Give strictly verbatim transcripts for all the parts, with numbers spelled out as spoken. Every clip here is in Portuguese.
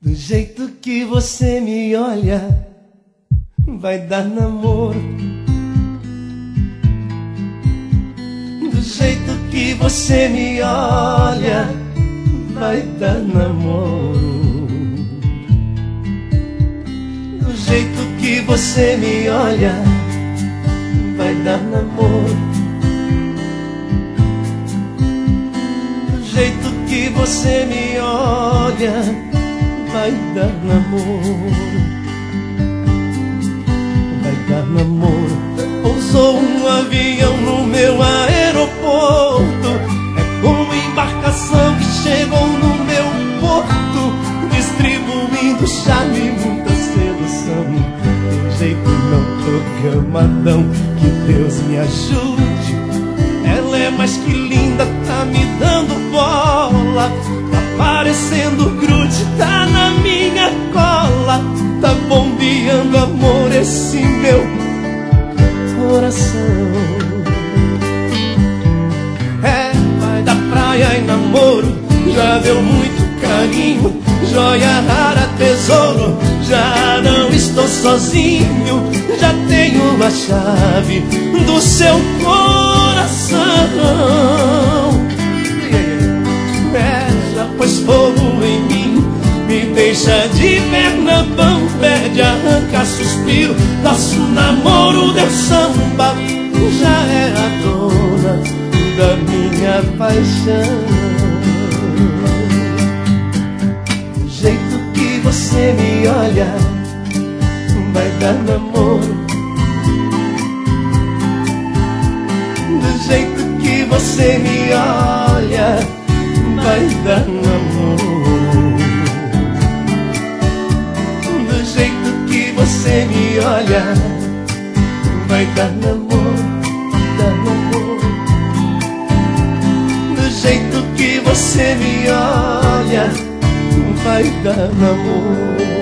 Do jeito que você me olha, vai dar namoro. Do jeito que você me olha, vai dar namoro. Do jeito que você me olha, vai dar namoro. Do jeito que você me olha, vai dar namoro. Vai dar namoro. Pousou um avião no meu aeroporto, é como embarcação que chegou no meu porto, distribuindo charme e muita sedução. Do jeito não programadão, que Deus me ajude. Ela é mais que linda, tá me dando bola, tá parecendo grude, tá na minha cola, tá bombeando amor esse meu coração. É, vai da praia e namoro, já deu muito carinho, joia rara, tesouro, já não estou sozinho, já tenho a chave do seu coração. É, já pôs fogo em mim, me deixa de perna pão, pede, arranca suspiro, nosso namoro deu samba, já é a dona da minha paixão. Do jeito que você me olha, vai dar namoro. Do jeito que você me olha, vai dar namoro. Do jeito que você me olha, vai dar namoro, dar namoro. Do jeito que você me olha, vai dar namoro.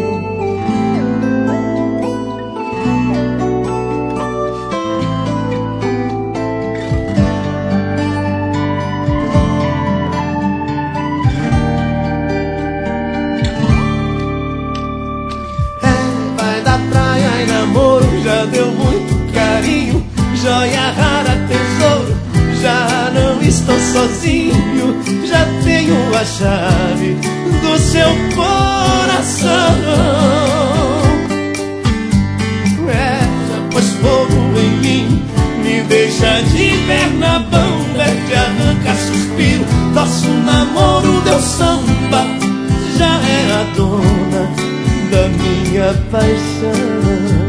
Já deu muito carinho, joia rara, tesouro, já não estou sozinho, já tenho a chave do seu coração. É, já pôs fogo em mim, me deixa de perna bamba, de arranca suspiro, nosso namoro deu samba, já é a dona da minha paixão.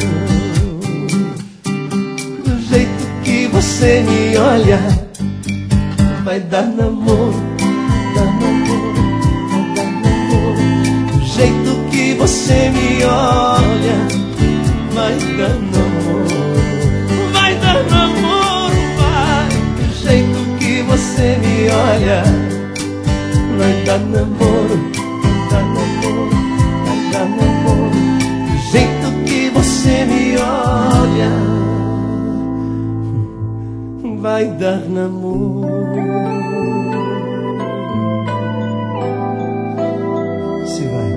Você me olha, vai dar namoro, dar namoro, vai dar namoro. Do jeito que você me olha, vai dar namoro, vai dar namoro, vai. Do jeito que você me olha, vai dar namoro, vai dar namoro, vai dar namoro. Do jeito que você me olha, vai dar namoro. Se vai.